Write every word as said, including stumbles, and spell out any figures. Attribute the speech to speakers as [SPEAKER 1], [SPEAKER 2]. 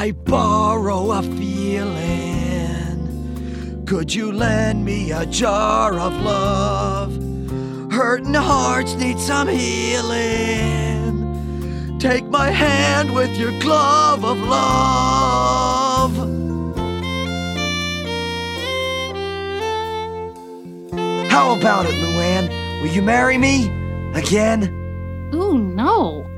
[SPEAKER 1] I borrow a feeling? Could you lend me a jar of love? Hurting hearts need some healing. Take my hand with your glove of love. How about it, Luann? Will you marry me? Again?
[SPEAKER 2] Ooh, no.